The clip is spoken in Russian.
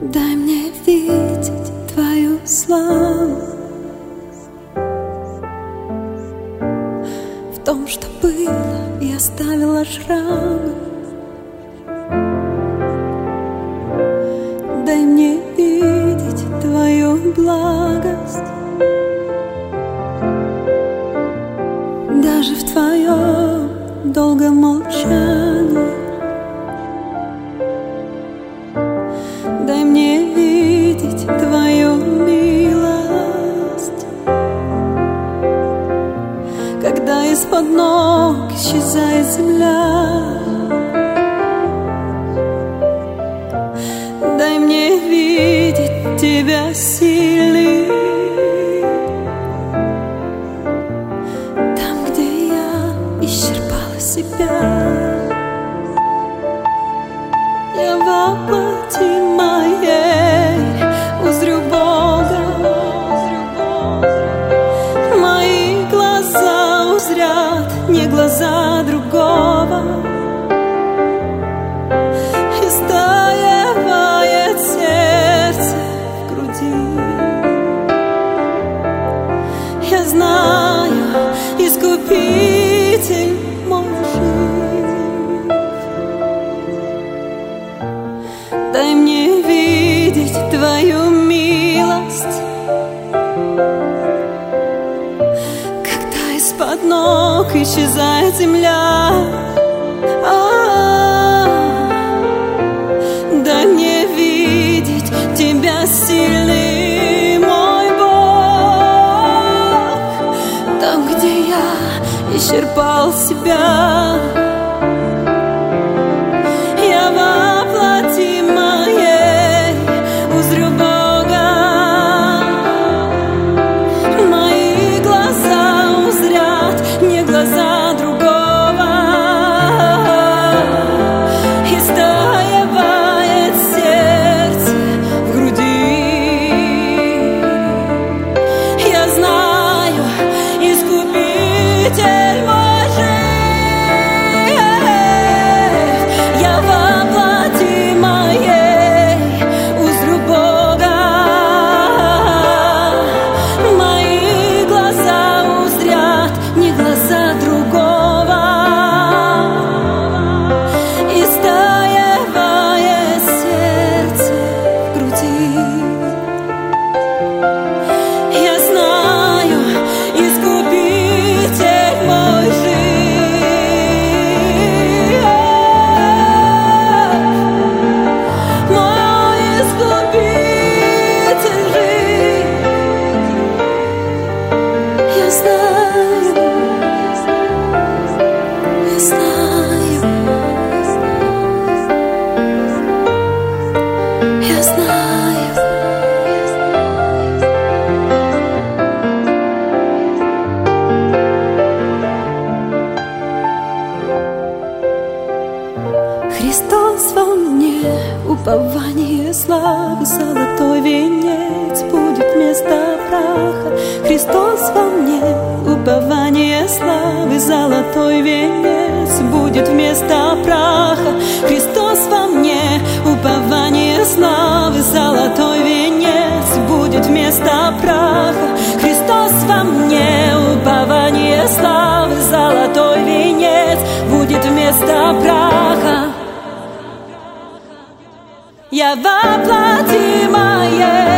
Дай мне видеть Твою славу в том, что было и оставила шрамы. Дай мне видеть Твою благость даже в Твоем долгом молчании. Дай мне видеть Твою милость, когда из-под ног исчезает земля. Дай мне видеть Тебя сильным, там, где я исчерпала себя. Я воплоти моей узрю Бога, мои глаза узрят не глаза другого. Истаивает сердце в груди. Я знаю, Искупитель мой жив. Дай мне видеть Твою милость, когда из-под ног исчезает земля. Дай мне видеть Тебя сильный, мой Бог, там, где я исчерпал себя. Я воплоти моей узрю Бога, мои глаза узрят не глаза другого. Истаивает сердце в груди. Я знаю, Искупитель мой жив. Я воплоти моей узрю Бога, мои глаза узрят не глаза другого. Истаивает сердце в груди. Я знаю, Искупитель мой жив. Мой Искупитель жив. Я знаю, я знаю, я знаю. Христос во мне, упование славы, золотой венец будет вместо праха. Христос во мне, упование славы, золотой венец будет вместо праха. Христос во мне, упование славы, золотой венец будет вместо праха. Христос во мне, упование славы, золотой венец будет вместо праха. Я воплоти моей